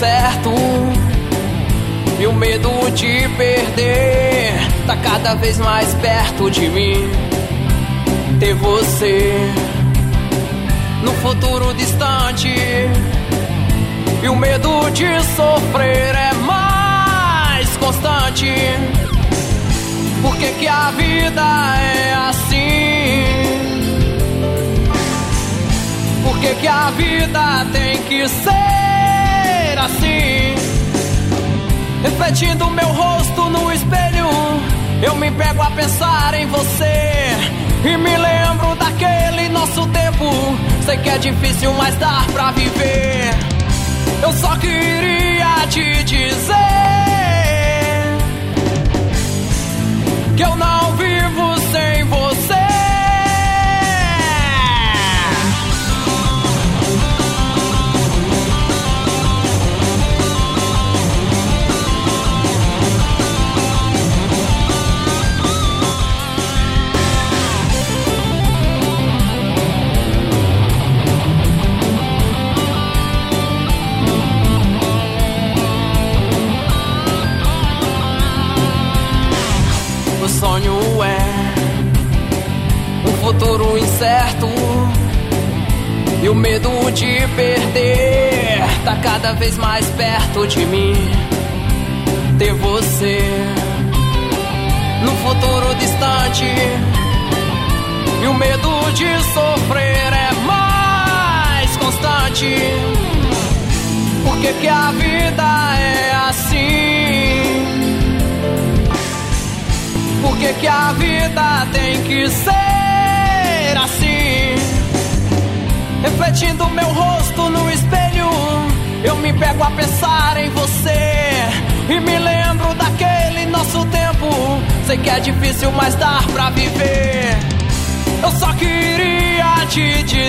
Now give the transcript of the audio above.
incerto e o medo de perder tá cada vez mais perto de mim. Ter você no futuro distante e o medo de sofrer é mais constante. Por que que a vida é assim? Por que que a vida tem que ser assim? Refletindo meu rosto no espelho, eu me pego a pensar em você e me lembro daquele nosso tempo. Sei que é difícil, mas dá pra viver. Eu só queria te dizer que eu não vivo sem você. O sonho é um futuro incerto e o medo de perder tá cada vez mais perto de mim. Ter você no futuro distante e o medo de sofrer é mais constante. Por que que a vida é assim? Por que que a vida tem que ser assim? Refletindo meu rosto no espelho, eu me pego a pensar em você e me lembro daquele nosso tempo. Sei que é difícil, mas dá pra viver. Eu só queria te dizer